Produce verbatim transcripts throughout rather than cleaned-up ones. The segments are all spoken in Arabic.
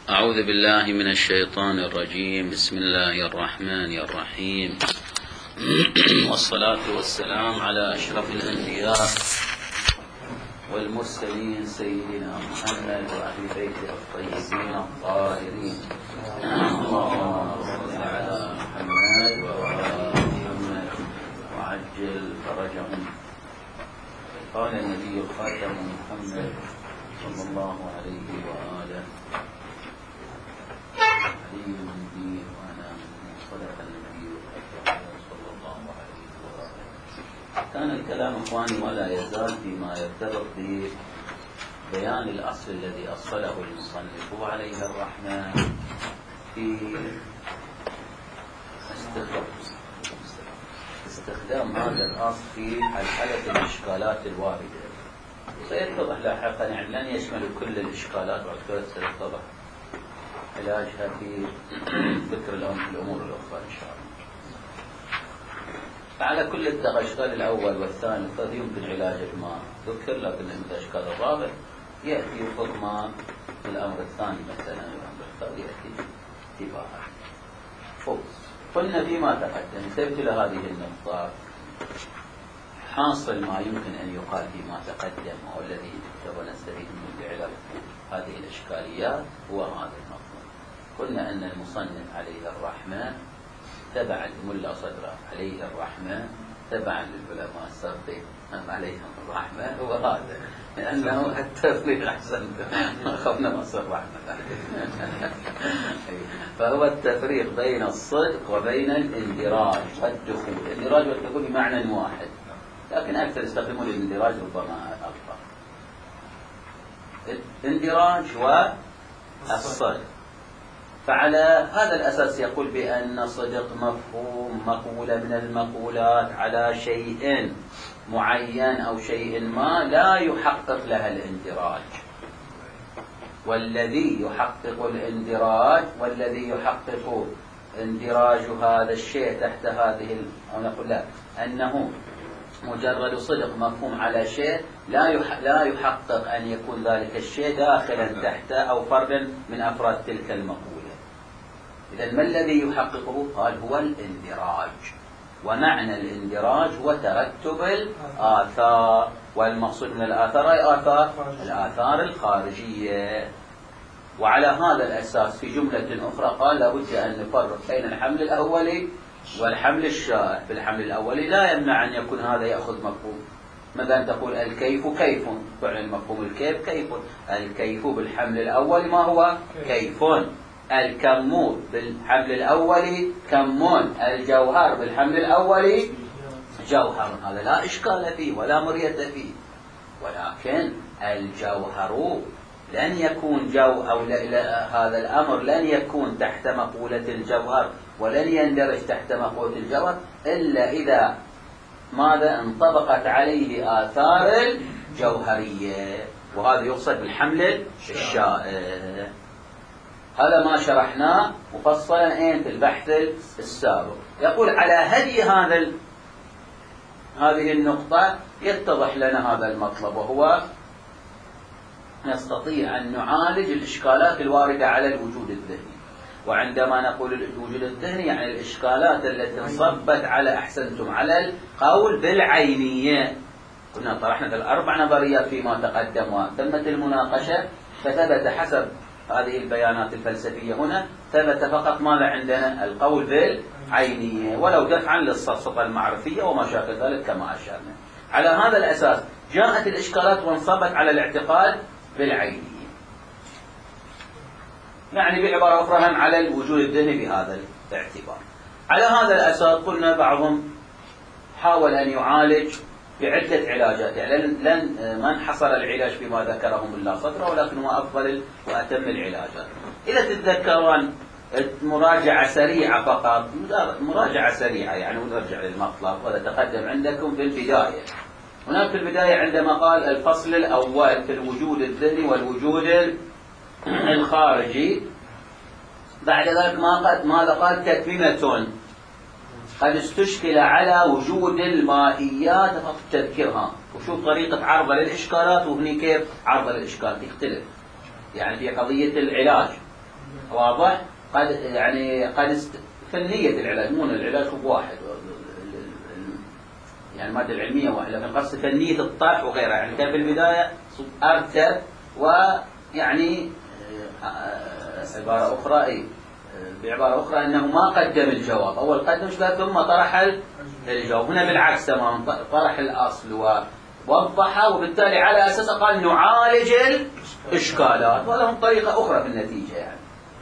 أعوذ بالله من الشيطان الرجيم. بسم الله الرحمن الرحيم. والصلاة والسلام على أشرف الأنبياء والمرسلين سيدنا محمد وأهل بيته الطيبين الطاهرين. اللهم صل على محمد وآل محمد وعجل فرجهم. قال النبي الخاتم محمد صلى الله عليه وآله: علي من دين وأنا من صدق النبي صلى الله عليه وآله. كان الكلام إخواني ولا يزال فيما يرتبط ببيان الأصل الذي أصله المصنف عليه الرحمة في استخدام هذا الأصل في حلحلة الإشكالات الواردة. سيتضح لاحقا، يعني لن يشمل كل الإشكالات وعكرة سيتضح علاجها في ذكر الأمور الأخرى إن شاء الله. فعلى كل الأشكال الأول والثاني والثالث يمكن علاجه بما ذكر، لكن الأشكال الرابع يأتي يفض ما في الأمر الثاني مثلا الأمر الثالث يأتي تباعا. قلنا فيما تقدم انتبهت لهذه النقطة. حاصل ما يمكن أن يقال فيما تقدم هو الذي نستفيد منه لعلاج هذه الإشكاليات هو هذا المفهوم. قلنا أن المصنف عليه الرحمة تبع الملا صدره عليه الرحمة تبعا للعلماء السابقين عليهم الرحمة هو هذا، لأنه التفريق أحسن ما خفنا مصر الرحمة. فهو التفريق بين الصدق وبين الاندراج والدخول. الاندراج والدخول بمعنى واحد، لكن أكثر يستخدمون الاندراج ربما أكثر. الاندراج والصدق. فعلى هذا الأساس يقول بأن صدق مفهوم مقولة من المقولات على شيء معين أو شيء ما لا يحقق لها الاندراج، والذي يحقق الاندراج والذي يحقق اندراج هذا الشيء تحت هذه أو نقول لا أنه مجرد صدق مفهوم على شيء لا لا يحقق أن يكون ذلك الشيء داخلا تحت أو فردا من أفراد تلك المقولة. إذا ما الذي يحققه؟ قال هو الاندراج. ومعنى الاندراج هو ترتب الآثار، والمقصود من الآثار أي آثار الآثار الخارجية. وعلى هذا الأساس في جملة أخرى قال لابد أن نفرق بين الحمل الأولي والحمل الشائع. في الحمل الأولي لا يمنع أن يكون هذا يأخذ مفهوم، مثلا تقول الكيف كيف، فعلا مفهوم الكيف كيف. الكيف بالحمل الأول ما هو كيف. الكمون بالحمل الأولي كمون. الجوهر بالحمل الأولي جوهر. هذا لا إشكال فيه ولا مرية فيه، ولكن الجوهر لن يكون جو أو لا لا هذا الأمر لن يكون تحت مقولة الجوهر ولن يندرج تحت مقولة الجوهر إلا إذا ماذا انطبقت عليه آثار الجوهرية، وهذا يقصد بالحمل الشائع. هذا ما شرحناه مفصلا اين في البحث السابق. يقول على هدي هذا ال... هذه النقطة يتضح لنا هذا المطلب، وهو نستطيع أن نعالج الإشكالات الواردة على الوجود الذهني. وعندما نقول الوجود الذهني يعني الإشكالات التي انصبت على أحسنتم على القول بالعينية. كنا طرحنا الأربع نظريات فيما تقدم وتمت المناقشة، فثبت حسب هذه البيانات الفلسفية هنا ثبت فقط ماذا عندنا؟ القول بالعينية، ولو دفعا للسفسطة المعرفية وما شابه ذلك كما أشرنا. على هذا الأساس جاءت الإشكالات وانصبت على الاعتقاد بالعينية، يعني بعبارة أخرى هم على الوجود الذهني بهذا الاعتبار. على هذا الأساس قلنا بعضهم حاول أن يعالج بعدة علاجات، يعني لن ما انحصر العلاج فيما ذكره ملا صدره، ولكن هو أفضل وأتم العلاجات. إذا تتذكرون مراجعة سريعة فقط، مراجعة سريعة يعني ونرجع للمطلب وهذا تقدم عندكم في البداية. هناك في البداية عندما قال الفصل الأول في الوجود الذهني والوجود الخارجي، بعد ذلك ما قد ماذا قال؟ تتميمة قد استشكل على وجود المائيات فقط تذكرها. وشوف طريقة عرض للإشكالات وهني كيف عرض للإشكال تختلف، يعني في قضية العلاج واضح؟ قد يعني قد است... فنية العلاج، مو العلاج هو واحد، يعني المادة العلمية واحدة، لكن قصد فنية الطرح وغيرها. يعني كان في البداية أرتب، ويعني عبارة أخرى إيه؟ بعبارة أخرى أنه ما قدم الجواب، أول قدم شبه ثم طرح الجواب. هنا بالعكس تماما، طرح الأصل ووضحه، وبالتالي على أساسه قال نعالج الإشكالات، ولهم طريقة أخرى في النتيجة. يعني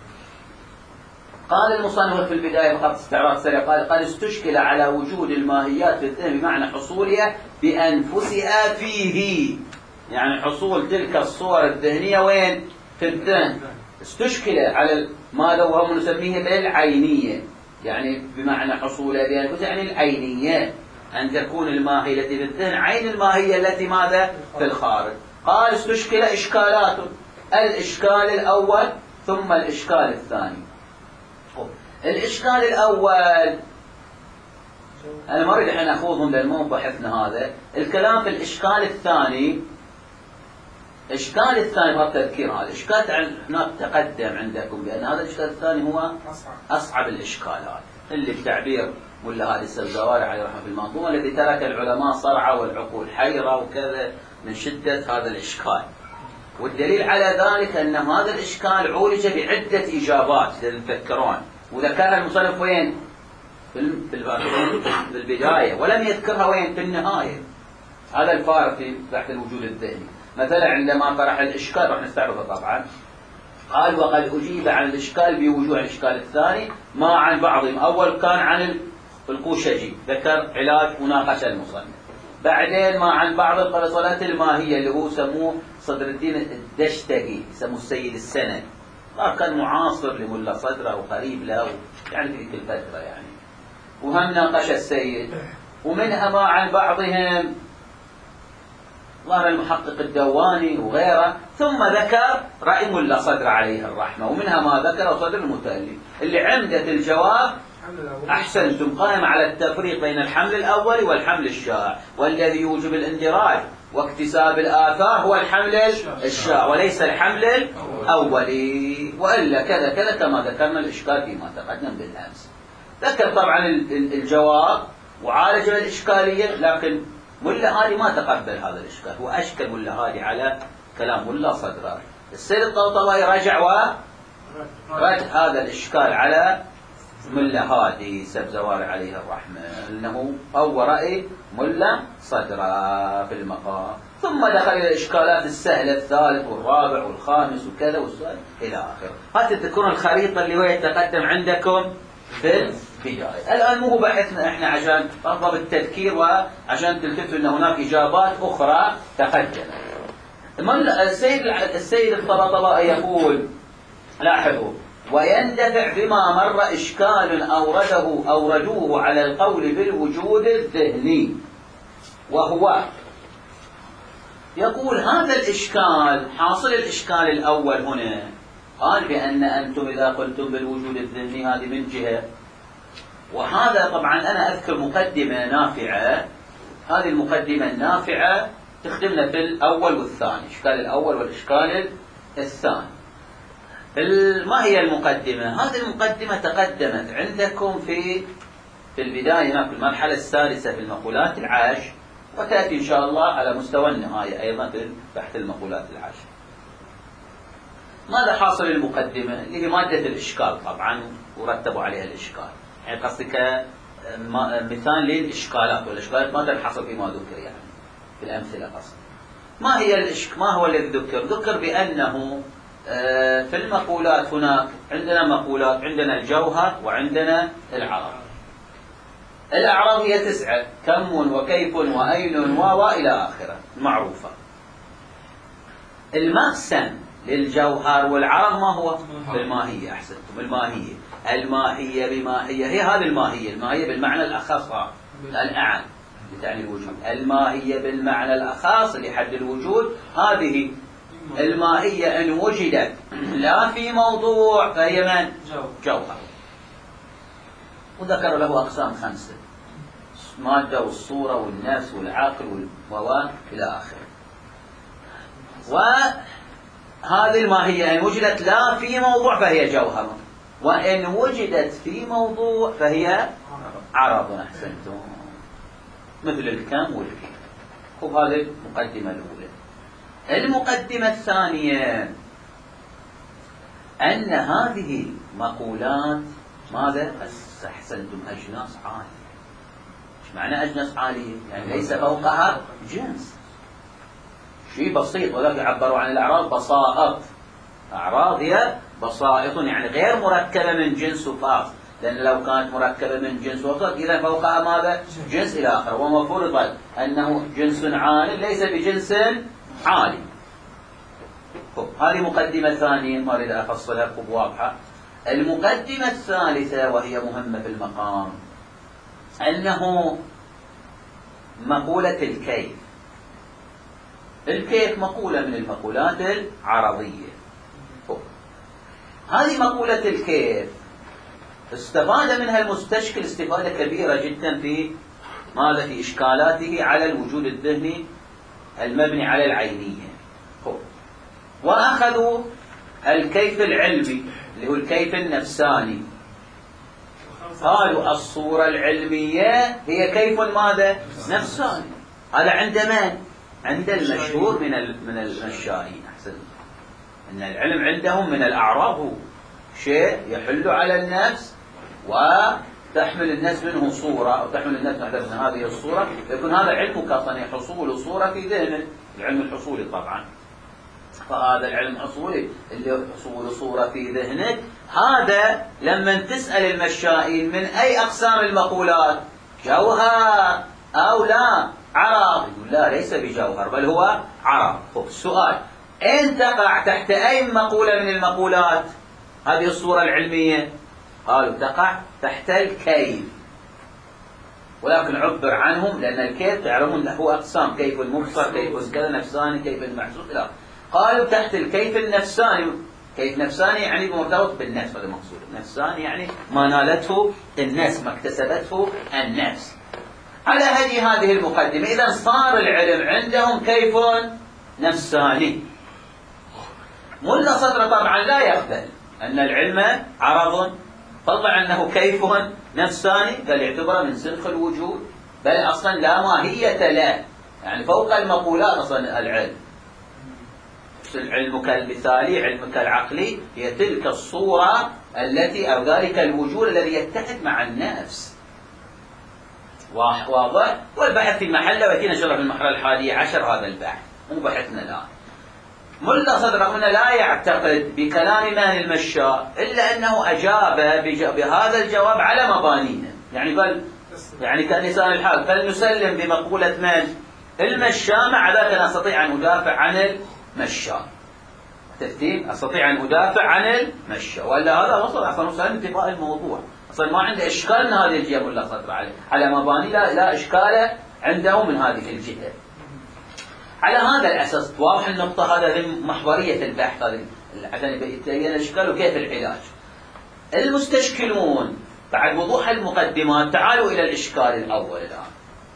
قال المصنف في البداية بخط استعراض سريع، قال قد استشكل على وجود الماهيات في الذهن بمعنى حصولها بأنفسها فيه، يعني حصول تلك الصور الذهنية وين؟ في الذهن. استشكل على ماذا وهو نسميه بالعينية، يعني بمعنى حصولها بأنفسها يعني العينية، أن تكون الماهية التي في الذهن عين الماهية التي ماذا؟ في الخارج. قال استشكل إشكالات، الإشكال الأول ثم الإشكال الثاني. الإشكال الأول أنا ما أريد الحين أخوضهم لأنه بحثنا هذا الكلام. في الإشكال الثاني، الإشكال الثاني بهذا التذكير، هذا الإشكال هناك تقدم عندكم بأن هذا الإشكال الثاني هو أصعب الإشكالات، اللي بتعبير ملا هادي السبزواري عليه رحمه في المنظومة، الذي ترك العلماء صرعى والعقول حيرة وكذا من شدة هذا الإشكال. والدليل على ذلك أن هذا الإشكال عولج بعدة إجابات تتذكرون، وذكرها المصنف وين؟ في البداية، ولم يذكرها وين؟ في النهاية. هذا الفارق في بحث الوجود الذهني. مثلا عندما طرح الإشكال، راح نستعرضه طبعا، قال وقد أجيب عن الإشكال بوجوه الإشكال الثاني ما عن بعضهم. أول كان عن القوشجي، ذكر علاج مناقشة المصنف. بعدين ما عن بعض الفصلات الماهية اللي هو سموه صدر الدين الدشتقي، يسموه السيد السند، كان معاصر لملا صدره وقريب له يعني في تلك الفترة يعني، وهم ناقش السيد. ومنها ما عن بعضهم ظهر المحقق الدواني وغيره، ثم ذكر رأي ملا صدر عليه الرحمة، ومنها ما ذكر صدر المتألف. اللي عمدة الجواب أحسنتم قائم على التفريق بين الحمل الأول والحمل الشائع، والذي يوجب الاندراج واكتساب الآثار هو الحمل الشائع وليس الحمل الأولي، وإلا كذا كذا كما ذكرنا الإشكال فيما تقدم بالأمس. ذكر طبعا الجواب وعالج الإشكالية، لكن ملا هادي ما تقبل هذا الإشكال، هو أشكل ملا هادي على كلام ملا صدرار. السيد الطوطوي رجع ورد هذا الإشكال على ملا هادي سبزواري عليه الرحمة، أنه هو رأي ملا صدرار في المقام. ثم دخل إلى الإشكالات السهلة الثالث والرابع والخامس وكذا والسؤال إلى آخره. هذه تذكرون الخريطة اللي هي تقدم عندكم في البداية. الآن مو بحثنا إحنا عشان نطلب التذكير وعشان تلتفتوا أن هناك إجابات أخرى تقدمت. السيد السيد الطباطبائي يقول لاحظوا ويندفع بما مر إشكال أورده أوردوه على القول بالوجود الذهني، وهو يقول هذا الإشكال حاصل الإشكال الأول هنا قال بأن أنتم إذا قلتم بالوجود الذهني هذه من جهة، وهذا طبعا أنا أذكر مقدمة نافعة، هذه المقدمة النافعة تخدمنا في الأول والثاني، الإشكال الأول والإشكال الثاني. ما هي المقدمة؟ هذه المقدمة تقدمت عندكم في في البداية هناك في المرحلة السادسة في المقولات العشر، وتأتي إن شاء الله على مستوى النهاية أيضا في بحث المقولات العشر. ماذا حاصل المقدمة؟ اللي هي مادة الإشكال طبعا ورتبوا عليها الإشكال، يعني قصدك مثال للإشكالات، والإشكالات ما تنحصر فيما ذكر يعني في الأمثلة قصد. ما هي الإشك ما هو الذي ذكر؟ ذكر بأنه في المقولات هناك عندنا مقولات، عندنا الجوهر وعندنا العرض. الأعراض هي تسعة، كم وكيف وأين وإلى آخره معروفة. المقسم للجوهر والعرض ما هو؟ بالماهية. أحسنتم، الماهية. الماهية بماهية هي هذه الماهية، الماهية بالمعنى الأخص الأعم لتعني الوجود، الماهية بالمعنى الأخص لحد الوجود. هذه الماهية إن وجدت لا في موضوع فهي من؟ جوهر. وذكر له أقسام خمسة، مادة والصورة والنفس والعقل والمواد إلى آخره. هذه الماهية إن وجدت لا في موضوع فهي جوهر، وإن وجدت في موضوع فهي عرض. أحسنتم، مثل الكم والكيف. وهذه المقدمة الأولى. المقدمة الثانية أن هذه مقولات ماذا؟ أحسنتم، أجناس عالية. ايش معنى أجناس عالية؟ يعني ليس فوقها جنس، شيء بسيط، ولكن يعبروا عن الأعراض بسائط. أعراض هي بسائط، يعني غير مركبة من جنس وفاصل، لأن لو كانت مركبة من جنس وفاصل إذا فوقها ماذا؟ جنس إلى آخر. وما فرض أنه جنس عالي ليس بجنس عالي. هذه مقدمة ثانية ما أريد أفصلها واضحة. المقدمة الثالثة وهي مهمة في المقام، أنه مقولة الكيف. الكيف مقولة من المقولات العرضية. هذه مقولة الكيف استفاد منها المستشكل استفادة كبيرة جدا في ماذا؟ في إشكالاته على الوجود الذهني المبني على العينية. وأخذوا الكيف العلمي اللي هو الكيف النفساني، قالوا الصورة العلمية هي كيف ماذا؟ نفساني. هذا عند من؟ عند المشهور من من المشائين. أحسن، أن العلم عندهم من الأعراض هو شيء يحل على النفس وتحمل الناس منه صورة، أو تحمل الناس من هذه الصورة، يكون هذا علمك أصلا حصول صورة في ذهنه، العلم الحصولي طبعا. فهذا العلم الحصولي اللي حصول صورة في ذهنك، هذا لما تسأل المشائين من أي أقسام المقولات، جوهر أو لا عرض، يقول لا ليس بجوهر بل هو عرض. السؤال، أين تقع تحت أي مقولة من المقولات هذه الصورة العلمية؟ قالوا تقع تحت الكيف، ولكن عبر عنهم لأن الكيف تعلمون له أقسام، كيف المبصر، كيف كذا نفساني، كيف المحسوس إلى. قالوا تحت الكيف النفساني. كيف نفساني يعني مرتبط بالنفس، هذا مقصود. نفساني يعني ما نالته النفس، ما اكتسبته النفس. على هذه هذه المقدمة إذا صار العلم عندهم كيف نفساني. ملا صدر طبعا لا يقبل أن العلم عرض، طلع أنه كيف نفساني، بل يعتبر من سلخ الوجود، بل أصلا لا ماهية له، يعني فوق المقولات أصلا العلم. علمك المثالي، علمك العقلي، هي تلك الصورة التي أو ذلك الوجود الذي يتحد مع النفس. واضح؟ والبحث في محله، ويأتينا إن شاء الله في المرحلة الحادية عشر هذا البحث، مو بحثنا الآن. ملا صدر هنا لا يعتقد بكلام من المشاء إلا أنه أجاب بهذا الجواب على مبانيه، يعني بل يعني كلسان الحال، فلنسلم بمقولة من المشاء، مع ذلك أنا أستطيع أن أدافع عن المشاء. ترتيب أستطيع أن أدافع عن المشاء، ولا هذا وصل أصلا وصل انتقاء الموضوع، أصلا ما عنده إشكال من هذه الجهة. ملا صدر عليه على مباني لا, لا إشكال عنده من هذه الجهة. على هذا الأساس واضح النقطة، هذا محورية البحث هذه عشان يبين الإشكال وكيف العلاج. المستشكلون بعد وضوح المقدمات تعالوا إلى الإشكال الأول الآن.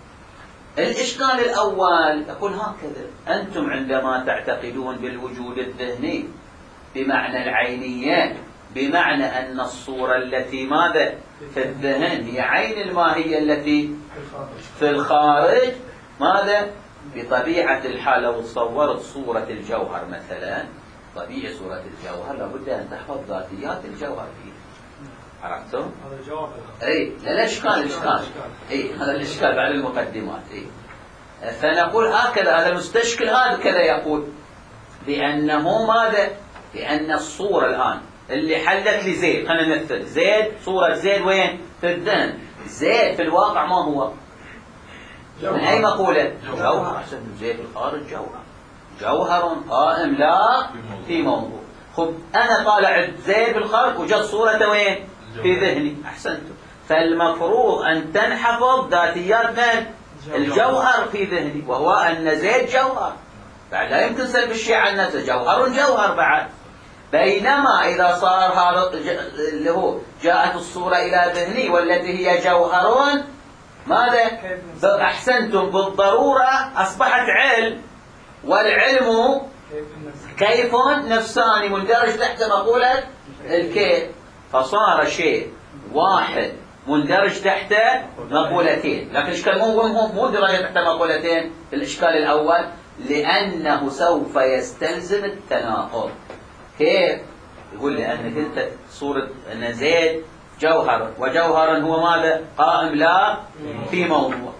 الإشكال الأول يقول هكذا: أنتم عندما تعتقدون بالوجود الذهني بمعنى العينية، بمعنى أن الصورة التي ماذا في الذهن هي عين الماهية التي في الخارج، ماذا بطبيعة الحال لو تصورت صورة الجوهر مثلا، طبيعي صورة الجوهر لابد أن تحفظ ذاتيات الجوهر فيه. عرفتم؟ هذا الجواب. اي لا الاشكال الاشكال اي هذا الاشكال بعد المقدمات. اي فنقول هكذا، هذا المستشكل هكذا يقول بأنه ماذا؟ بأن الصورة الآن اللي حلت لزيد، خلينا نمثل زيد، صورة زيد وين؟ في الذهن. زيد في الواقع ما هو؟ جوهر. من أي مقولة؟ جوهر. أحسن، زيد في الخارج جوهر، جوهر قائم لا في موضوع. خب أنا طالع زيد في الخارج وجد صورة وين؟ في ذهني. أحسنتم. فالمفروض أن تنحفظ ذاتيات من؟ الجوهر في ذهني، وهو أن زيد جوهر، بعد لا يمكن سلب الشيء عن نفسه، جوهر جوهر بعد. بينما إذا صار هذا اللي هو جاءت الصورة إلى ذهني والتي هي جوهر، ماذا؟ أحسنتم، بالضرورة أصبحت علم، والعلم كيف نفساني مندرج تحت مقولة الكيف، فصار شيء واحد مندرج تحت مقولتين. لكن الإشكال مو مو مندرج تحت مقولتين. الإشكال الأول لأنه سوف يستلزم التناقض. كيف؟ يقول لأنك أنت صورة أن زيد جوهر، وجوهرا هو ماذا؟ قائم لا في موضوع،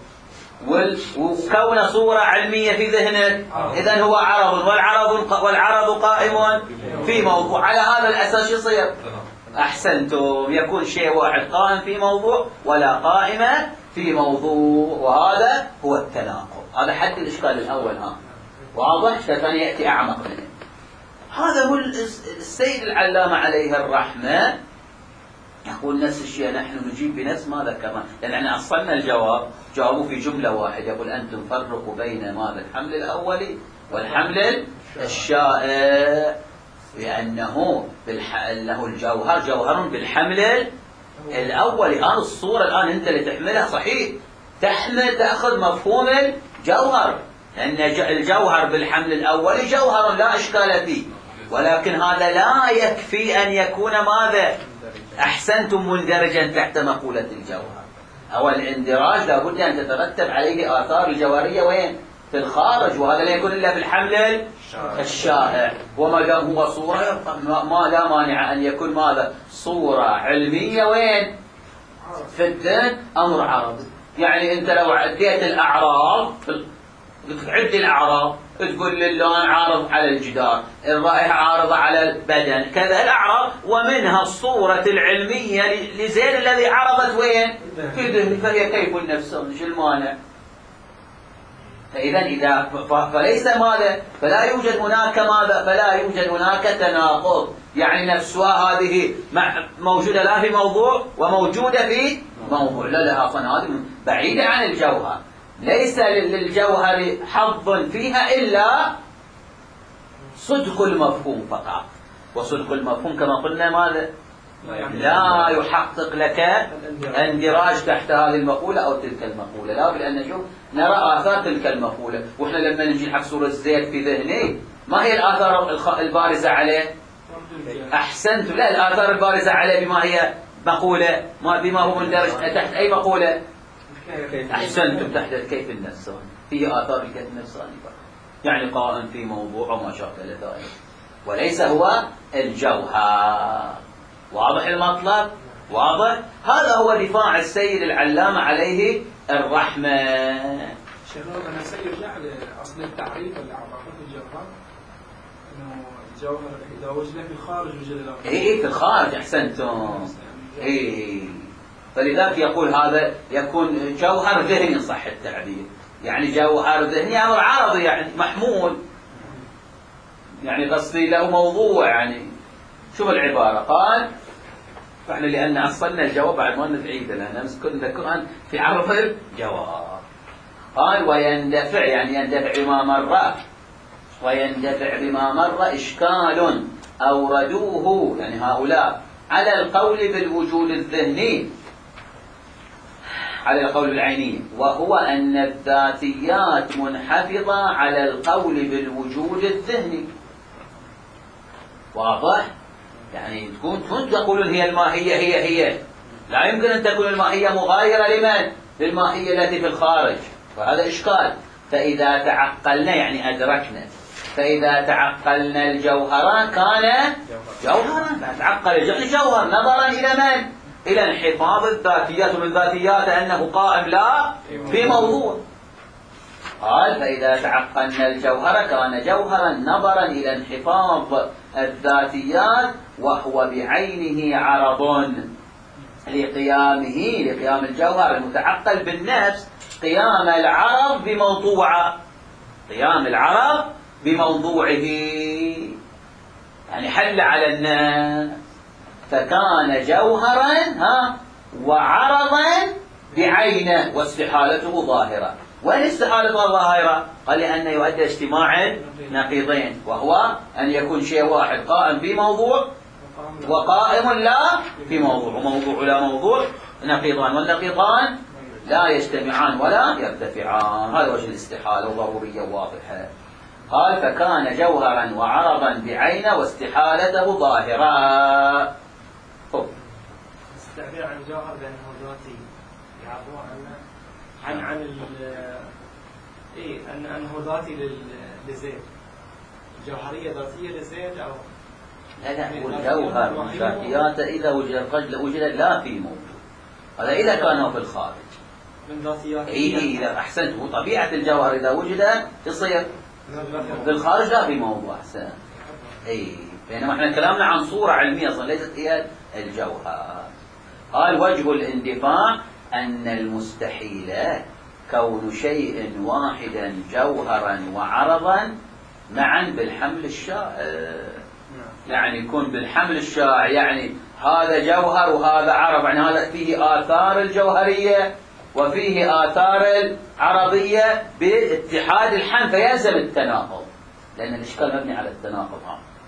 وكون صورة علمية في ذهنك إذن هو عرض، والعرض والعرض قائم في موضوع. على هذا الأساس يصير أحسنتم، يكون شيء واحد قائم في موضوع ولا قائمة في موضوع، وهذا هو التناقض. هذا حد الإشكال الأول. ها واضح؟ الثاني يأتي أعمق منه. هذا هو السيد العلامة عليه الرحمة يقول نفس الشيء، نحن نجيب بنفس ماذا كمان، لأن احنا أصلنا الجواب جاوبوا في جملة واحدة، يقول أنتم فرقوا بين ماذا الحمل الأولي والحمل الشائع، لأنه بالح... له الجوهر جوهر بالحمل الأولي. الآن الصورة الآن أنت اللي تحملها صحيح، تحمل تأخذ مفهوم الجوهر، لأن الجوهر بالحمل الأولي جوهر لا إشكال فيه، ولكن هذا لا يكفي أن يكون ماذا؟ أحسنتم مندرجا تحت مقولة الجوهر. أو الاندراج لابد أن تترتب عليه آثار الجوهرية وين؟ في الخارج، وهذا لا يكون إلا في الحمل الشائع. وما دام هو صورة ما لا مانع أن يكون ماذا؟ صورة علمية وين؟ في الذهن أمر عرضي. يعني أنت لو عديت الأعراض، تعد الأعراض، تقول للون عارض على الجدار، الرائحة عارضة على البدن، كذا الأعراض، ومنها الصورة العلمية لزين الذي عرضت وين؟ في ذهن، فهي كيف النفس، مش المانع. فإذا إذا فليس ماذا؟ فلا يوجد هناك ماذا؟ فلا يوجد هناك تناقض، يعني نفسها هذه موجودة لا في موضوع وموجودة في موضوع، لا لا، أصلا هذه بعيدة عن الجوهر، ليس للجوهر حظ فيها إلا صدق المفهوم فقط. وصدق المفهوم كما قلنا ماذا؟ لا يحقق لك اندراج تحت هذه المقولة أو تلك المقولة، لا، بل أن نشوف نرى آثار تلك المقولة. وإحنا لما نجي نحط صورة زيت في ذهني، ما هي الآثار البارزة عليه؟ أحسنت، لا، الآثار البارزة عليه بما هي مقولة، ما بما هو مندرج تحت أي مقولة؟ أحسنتم، تحت الكيف النفساني، فيه آثار الكيف النفساني فقط، يعني قائم في موضوع وما شابه ذلك، وليس هو الجوهر. واضح المطلب؟ واضح؟ هذا هو دفاع السيد العلامة عليه الرحمة. شباب أنا سيرجع لأصل التعريف اللي عرفته الجوهر، إنه الجوهر إذا وجد في الخارج وجد له. إيه في الخارج، أحسنتم. إيه، فلذلك يقول هذا يكون جوهر ذهني صح التعبير، يعني جوهر ذهني أمر عرضي، يعني محمول، يعني قصدي له موضوع. يعني شوف العبارة، قال فاحنا لأن أصلنا الجواب بعد ما نعيده، لأن كنا كنا في عرف الجواب. قال ويندفع، يعني يندفع بما مر، ويندفع بما مر إشكال أوردوه، يعني هؤلاء، على القول بالوجود الذهني، على القول العيني، وهو أن الذاتيات منحفظة على القول بالوجود الذهني. واضح؟ يعني تكون تقولون هي الماهية هي هي، لا يمكن أن تكون الماهية مغايرة لمن؟ للماهية التي في الخارج، فهذا إشكال. فإذا تعقلنا يعني أدركنا، فإذا تعقلنا الجوهران كان جوهرا، تعقل الجوهر نظرا إلى من؟ إلى انحفاظ الذاتيات، ومن ذاتيات أنه قائم لا في موضوع. قال فإذا تعقلنا الجوهر كان جوهرا نظرا إلى انحفاظ الذاتيات، وهو بعينه عرض لقيامه، لقيام الجوهر المتعقل بالنفس، قيام العرض بموضوعه، قيام العرض بموضوعه، يعني حل على الناس، فكان جوهرا ها وعرضا بعينه، واستحالته ظاهرة. وين استحالته ظاهرة؟ قال لأن يؤدي اجتماع نقيضين، وهو أن يكون شيء واحد قائم في موضوع وقائم لا في موضوع، وموضوع لا موضوع نقيضان، والنقيضان لا يجتمعان ولا يرتفعان. هذا وجه الاستحالة، وضرورية واضحة. قال فكان جوهرا وعرضا بعينه واستحالته ظاهرا. التعبير عن الجوهر بأنه ذاتي يعبر عنه عن عن ال إيه أن أنه ذاتي لزيد، الجوهرية ذاتية لزيد أو لا لا هو الجوهر من ذاتياته إذا وجد وجد لا في موجود، هذا إذا كان في الخارج من ذاتياته. إيه إذا أحسنت، هو طبيعة الجوهر إذا وجد تصير في الخارج لا في موضوع. أحسن. إيه بينما إحنا كلامنا عن صورة علمية أصلا ليست هي الجوهر. قال وجه الاندفاع أن المستحيل كون شيء واحدا جوهرا وعرضا معا بالحمل الشائع. يعني يكون بالحمل الشائع يعني هذا جوهر وهذا عرض، يعني هذا فيه آثار الجوهرية وفيه آثار العرضية باتحاد الحمل، فيلزم التناقض لأن الإشكال مبني على التناقض.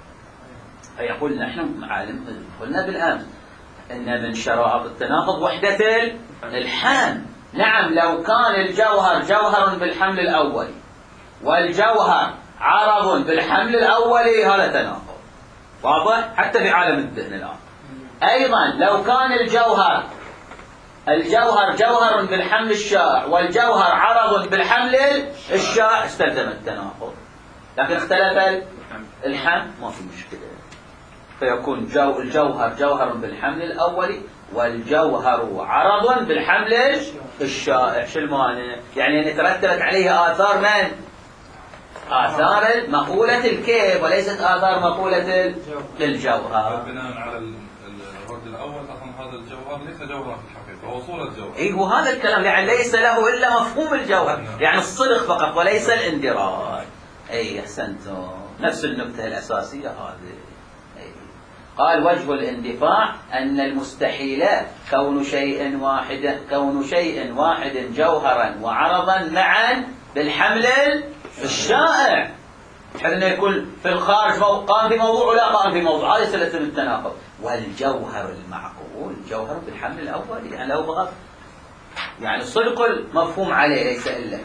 فيقول نحن معالم قلنا بالأمس إن من شرائط التناقض وحدة الحمل. نعم لو كان الجوهر جوهر بالحمل الأولي والجوهر عرض بالحمل الأولي هذا تناقض واضح حتى في عالم الذهن الآن. أيضا لو كان الجوهر الجوهر جوهر بالحمل الشائع والجوهر عرض بالحمل الشائع استلزم التناقض، لكن اختلف الحمل ما في مشكلة، فيكون جو الجوهر جوهر بالحمل الأولي والجوهر عرض بالحمل الشائع. شو المعنى؟ يعني أن ترتبت عليه آثار من؟ آثار مقولة الكيف وليست آثار مقولة الجوهر. بناء على الرد الأول أصلا هذا الجوهر ليس جوهرا في الحقيقة، هو صورة جوهر. إيه وهذا الكلام يعني ليس له إلا مفهوم الجوهر، يعني الصدق فقط وليس الاندراج. أي أحسنتم، نفس النكتة الأساسية هذه. قال وجه الاندفاع أن المستحيل كون شيء واحد كون شيء واحد جوهرا وعرضا معا بالحمل الشائع، بحيث انه يكون في الخارج قام في موضوع ولا قام في موضوع، هذا سلسلة التناقض. والجوهر المعقول جوهر بالحمل الأول، يعني لو فقط يعني صدق المفهوم عليه ليس إلا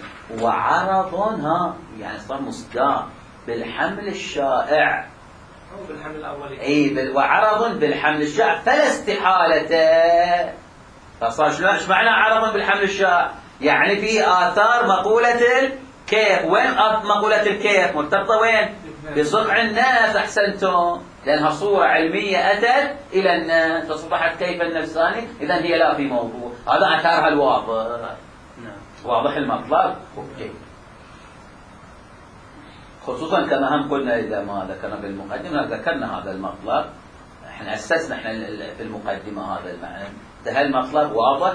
وعرضها يعني صار مصداق بالحمل الشائع بالحمل الأولي. اي بال... وعرض بالحمل الشائع فلا استحالة. فصار شنو ايش معنى عرض بالحمل الشائع؟ يعني في آثار مقولة الكيف. وين مقولة الكيف مرتبطة وين؟ بصقع الناس. احسنتم، لانها صورة علمية اتت الى الناس فاصبحت كيف النفساني، اذا هي لا في موضوع. هذا اثارها الواضح. واضح المطلب. اوكي. خصوصا كما هم قلنا إذا ما ذكرنا بالمقدمة ذكرنا هذا المطلب، احنا أسسنا احنا في المقدمة هذا المعنى، ده المطلب واضح.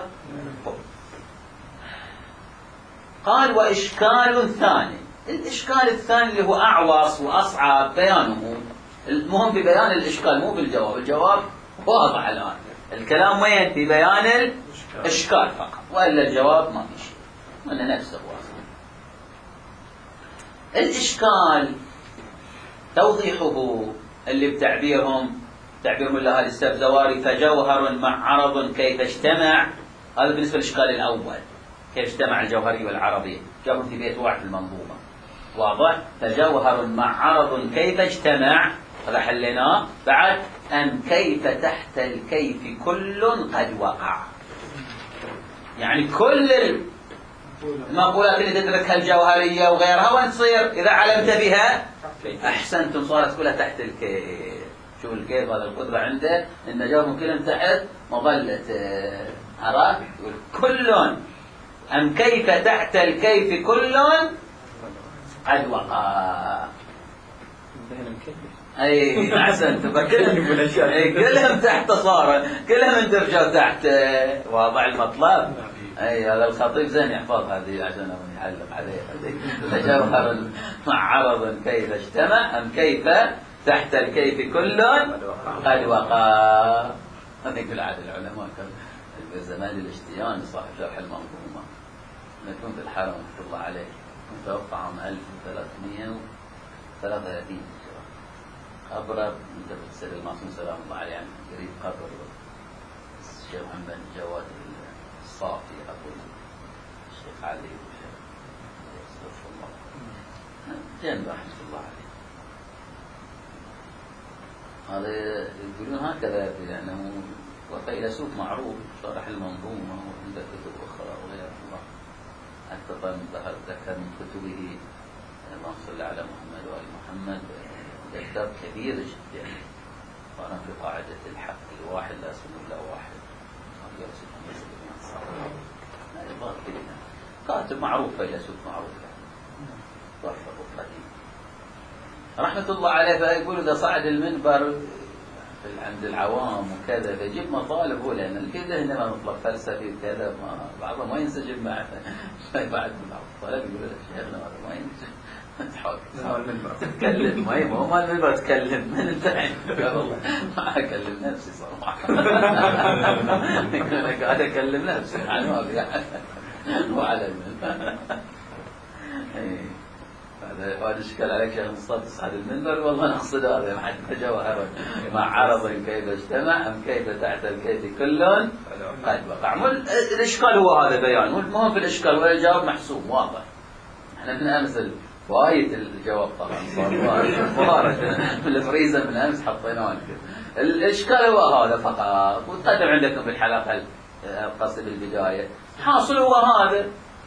قال وإشكال ثاني، الإشكال الثاني اللي هو أعوص وأصعب بيانه، المهم في بيان الإشكال مو بالجواب، الجواب واضح الآن، الكلام وين؟ في بيان الإشكال فقط، وإلا الجواب ما في شيء، من نفسه واضح. الإشكال توضيحه اللي بتعبيرهم تعبيرهم الله السبزواري فجوهر مع عرض كيف اجتمع. هذا بالنسبة للإشكال الأول، كيف اجتمع الجوهري والعربي، جوهر في بيت واحد في المنظومة واضح. فجوهر مع عرض كيف اجتمع هذا حليناه. بعد أم كيف تحت الكيف كل قد وقع، يعني كل المقولات اللي تدركها الجوهرية وغيرها وين تصير إذا علمت بها؟ أحسنتم، صارت كلها تحت الكيف. شو الكيف؟ هذا القدرة عنده إن جوهر كلهم تحت مظلة عرفت. كل أم كيف تحت الكيف كل قد وقع. أي أحسنتم، كلهم كلهم تحت صار، كلهم اندرجوا تحت. واضح المطلب. اي هذا الخطيب زين يحفظ هذه عشان يعلق عليها. جوهر مع عرض كيف اجتمع ام كيف تحت الكيف كل قد وقع. هذه كل عاد العلماء كان في زمان الاشتيان صاحب شرح المنظومه نكون في الحرم رحمه الله عليه، متوفى عام ألف وثلاثمئة وثلاثة وثلاثين قبر انت بتسال المعصوم سلام الله عليه عن قريب قبر الشيخ محمد جواد الصافي أقول الشيخ علي استغفر الله الجن رحمة الله عليه. هذا يقولون هكذا لأنه وفيلسوف معروف شرح المنظومة وعنده كتب أخرى وغير الله. حتى ذكر من كتبه اللهم صل على محمد وآل محمد كتاب كبير جدا قال في قاعدة الحق الواحد لا اسم إلا واحد. كاتب معروف فيلسوف معروف توفى قديم رحمة الله عليه. فيقول إذا صعد المنبر عند العوام وكذا فيجيب مطالب هو لأن الكذا إنما مطلب فلسفي وكذا ما بعضهم ما ينسجم معه. بعد من الطلب يقول له شيخنا هذا ما ينسجم تحاول تتكلم ما هو ما المنبر تكلم من انت قال والله ما اكلم نفسي صراحه انا قاعد اكلم نفسي يعني ما ابي وعلى المنبر. هذا هذا اشكال عليك شيخ مصطفى تصعد المنبر والله نقصد هذا حتى جوهر مع عرض كيف اجتمع ام كيف تحت الكيف كل قد وقع. الاشكال هو هذا بيان والمهم في الاشكال والجواب محسوم واضح. احنا من امثل وايد الجواب طبعا صار وايد من الفريزر من امس حطيناه كذا. الاشكال هو هذا فقط وتقدم عندكم بالحلقه القصد بالبدايه. حاصل هو هذا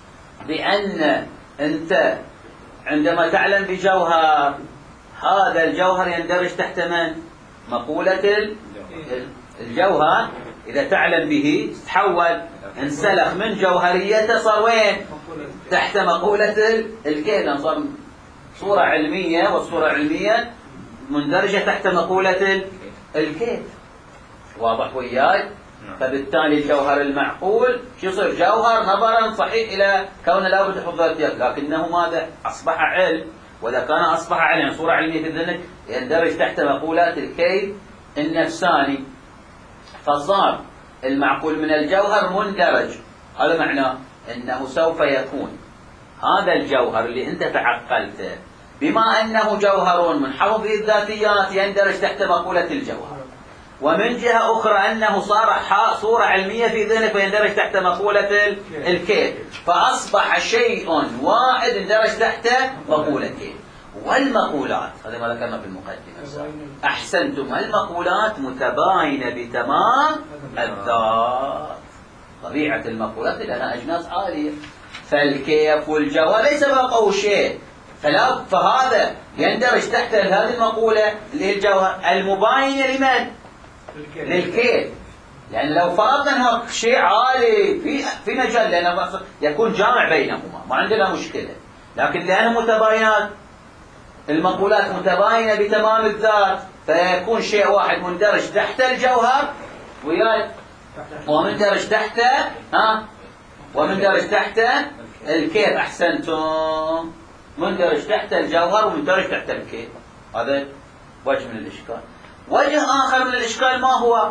بان انت عندما تعلم بجوهر هذا الجوهر يندرج تحت من؟ مقولة الجوهر. إذا تعلم به تحول انسلخ من جوهريته صار وين؟ تحت مقولة الكيف. صار صورة علمية والصورة علمية مندرجة تحت مقولة الكيف. واضح وياي؟ فبالتالي الجوهر المعقول شو يصير؟ جوهر نظرا صحيح إلى كونه لا بد حضرتك لكنه ماذا؟ أصبح علم. وإذا كان أصبح علم صورة علمية في ذهنك يندرج تحت مقولات الكيف النفساني. فصار المعقول من الجوهر مندرج. هذا معناه أنه سوف يكون هذا الجوهر اللي أنت تعقلته بما أنه جوهر منحوط بالذاتيات يندرج تحت مقولة الجوهر. ومن جهة أخرى أنه صار صورة علمية في ذهنك فيندرج تحت مقولة الكيف. فأصبح شيء واحد اندرج تحت مقولة الكيف. والمقولات هذا ما ذكرنا في المقدمة أحسنتم المقولات متباينة بتمام الذات. طبيعة المقولات لأنها أجناس عالية. فالكيف والجوهر ليس فوقه شيء فلا فهذا يندرج تحت هذه المقولة اللي هي الجوهر المباينة لمن؟ للكيف. لأن لو فرضنا أنه شيء عالي في في مجال لأنه يكون جامع بينهما ما عندنا مشكلة. لكن لأنه متباينات المقولات متباينة بتمام الذات فيكون شيء واحد مندرج تحت الجوهر وياي ومندرج تحت ها ومندرج تحت الكيف. أحسنتم مندرج تحت الجوهر ومندرج تحت الكيف. هذا وجه من الإشكال. وجه آخر من الإشكال ما هو؟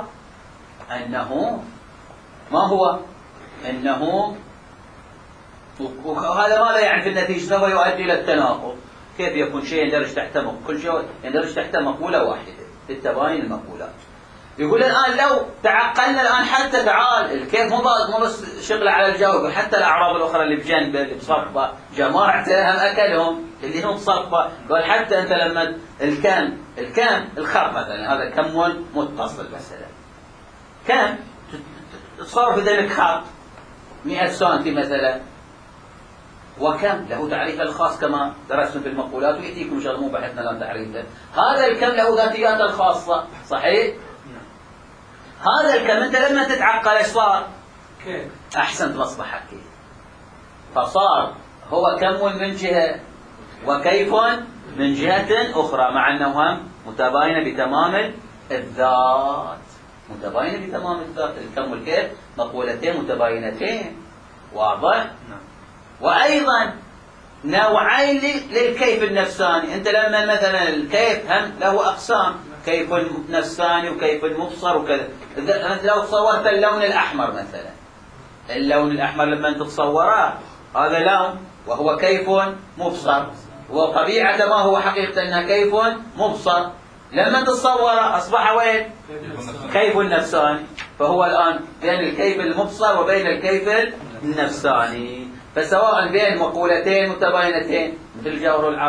أنه ما هو؟ أنه وهذا ماذا يعني في النتيجة؟ سوف يؤدي إلى التناقض. كيف يكون شيء يندرج تحت كل شيء يندرج تحت مقولة واحدة بالتباين المقولات. يقول الآن لو تعقلنا الآن حتى تعال الكيف مو مو بس شغله على الجواب حتى الأعراض الأخرى اللي بجنبه اللي بصفه جماعته هم أكلهم اللي هم بصفه. قال حتى أنت لما الكم الكم الخط مثلا هذا كم متصل مثلا كم تصور في ذلك خط مئة سنتي مثلا وكم له تعريف الخاص كما درسنا في المقولات ويأتيكم شغل مو بحثنا لا تعريفه. هذا الكم له ذاتيات الخاصة صحيح. هذا الكم انت لما تتعقل ايش صار؟ كيف احسنت اصبح كيف. فصار هو كم من جهة وكيف من جهة اخرى مع انهم متباينة بتمام الذات. متباينة بتمام الذات. الكم والكيف مقولتين متباينتين. واضح؟ وأيضا نوعين للكيف النفساني. أنت لما مثلا الكيف هم له أقسام كيف نفساني وكيف مبصر وكذا. لو تصورت اللون الأحمر مثلا اللون الأحمر لما أنت تصوره هذا لون وهو كيف مبصر وطبيعة ما هو حقيقة أنها كيف مبصر. لما تتصوره أصبح وين؟ كيف النفساني. فهو الآن بين الكيف المبصر وبين الكيف النفساني. فسواء بين مقولتين متباينتين مثل الجوهر والعرب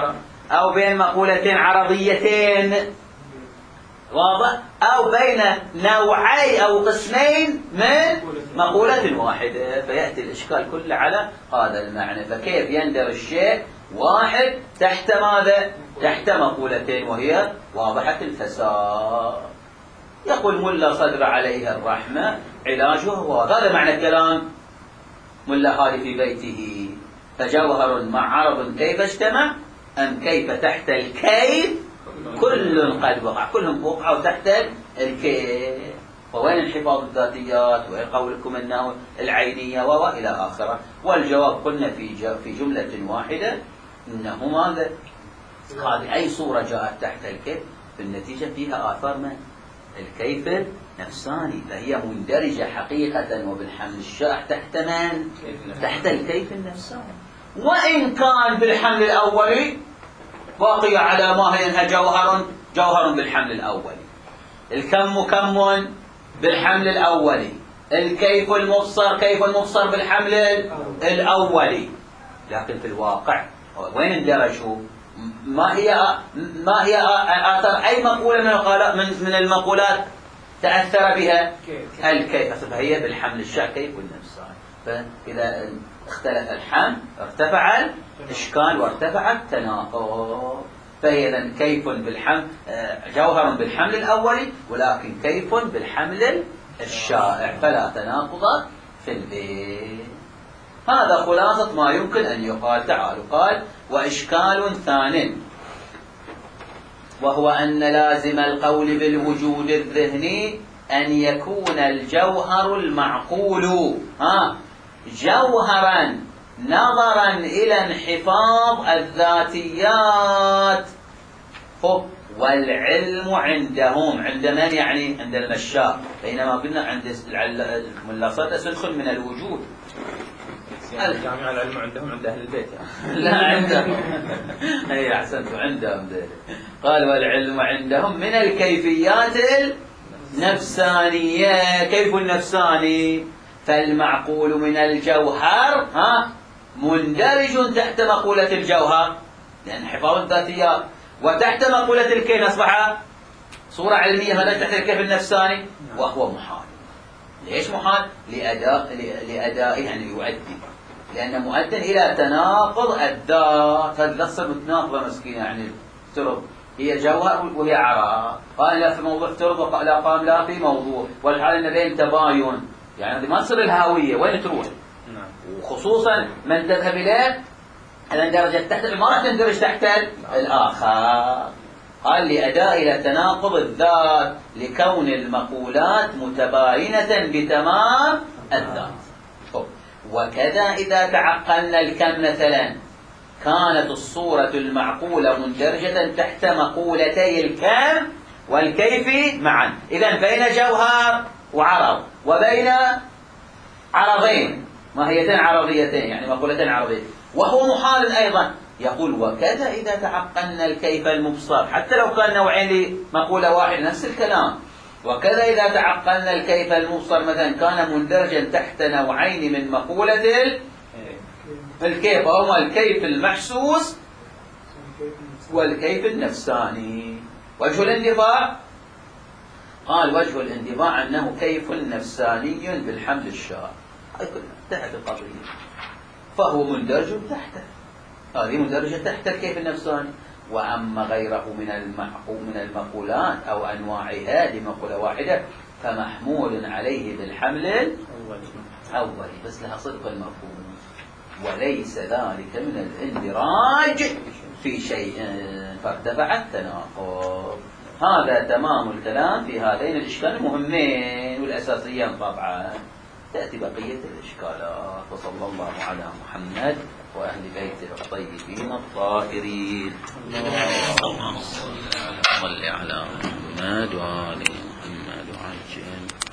أو بين مقولتين عرضيتين، واضح؟ أو بين نوعي أو قسمين من مقولة واحدة، فيأتي الإشكال كله على هذا المعنى. فكيف يندرج شيء واحد تحت ماذا؟ تحت مقولتين وهي واضحة الفساد. يقول ملا صدر عليه الرحمة علاجه هو هذا معنى الكلام. ملا هادي في بيته فجوهر مع عرض كيف اجتمع أم كيف تحت الكيف كل قد وقع، كلهم وقعوا تحت الكيف. ووين انحفاظ الذاتيات؟ وين قولكم انه العينية والى اخره؟ والجواب قلنا في في جملة واحدة انه ماذا؟ هذه اي صورة جاءت تحت الكيف في النتيجة فيها آثار من؟ الكيف النفساني، فهي مندرجة حقيقة وبالحمل الشائع تحت من؟ تحت الكيف النفساني. وإن كان بالحمل الأولي باقي على ما هي انها جوهر جوهر بالحمل الأولي، الكم كم بالحمل الأولي، الكيف المبصر كيف المبصر بالحمل الأولي، لكن في الواقع وين اندرجوا؟ ما هي ما هي آثار أي مقولة من من المقولات تأثر بها الكيف، فهي بالحمل الشائع كيف والنفساني. فإذا اختلف الحمل ارتفع الإشكال وارتفع التناقض. فهي كيف بالحمل جوهر بالحمل الأولي ولكن كيف بالحمل الشائع، فلا تناقض في البيت. هذا خلاصة ما يمكن أن يقال. تعالوا قال وإشكال ثان وهو أن لازم القول بالوجود الذهني أن يكون الجوهر المعقول ها جوهرا نظرا إلى انحفاظ الذاتيات. والعلم عندهم عند من؟ يعني عند المشاء، بينما قلنا عند الملاصات تدخل من الوجود. الجامعة العلم عندهم عند أهل البيت يعني. لا عندهم أي أحسنتوا عندهم ذلك. قال والعلم عندهم من الكيفيات النفسانية. كيف النفساني؟ فالمعقول من الجوهر ها مندرج تحت مقولة الجوهر لأن حفاظ الذاتيات، وتحت مقولة الكيف أصبح صورة علمية هذا تحت الكيف النفساني، وهو محال. ليش محال؟ لأداء لأداء يعني يؤدي، لأن مؤدي إلى تناقض الذات. الذات متناقضة مسكينة، يعني ترب هي جوهر وهي عراء، قال لا في موضوع ترب لا قام لا في موضوع، والحال إن بين تباين، يعني ما تصير الهاوية وين تروح؟ وخصوصا من تذهب إليه هذا درجة تحت ما راح تندرج تحت الآخر. قال لأداء إلى تناقض الذات لكون المقولات متباينة بتمام الذات. وكذا إذا تعقلنا الكم مثلا كانت الصورة المعقولة مندرجة تحت مقولتي الكم والكيف معا. إذن بين جوهر وعرض وبين عرضين ماهيتين عرضيتين، يعني مقولتين عرضيتين، وهو محال أيضا. يقول وكذا إذا تعقلنا الكيف المبصر، حتى لو كان نوعين لمقولة واحدة نفس الكلام. وكذا إذا تعقلنا الكيف المبصر مثلا كان مندرجا تحت نوعين من مقولة الكيف، وهما الكيف المحسوس والكيف النفساني. وجه الاندفاع قال وجه الاندفاع أنه كيف نفساني بالحمل الشائع، هاي كلها تحت القضية، فهو مندرج تحته، هذه مندرجة تحت الكيف النفساني. وأما غيره من من المقولات أو أنواعها لمقولة واحدة فمحمول عليه بالحمل الأولي، بس لها صدق المفهوم، وليس ذلك من الاندراج في شيء فارتفع التناقض. هذا تمام الكلام في هذين الإشكال المهمين والأساسيين. طبعا تأتي بقية الإشكالات. وصلى الله على محمد وأهل بيته الطيبين الطاهرين. اللهم صل على محمد وآل محمد وعجل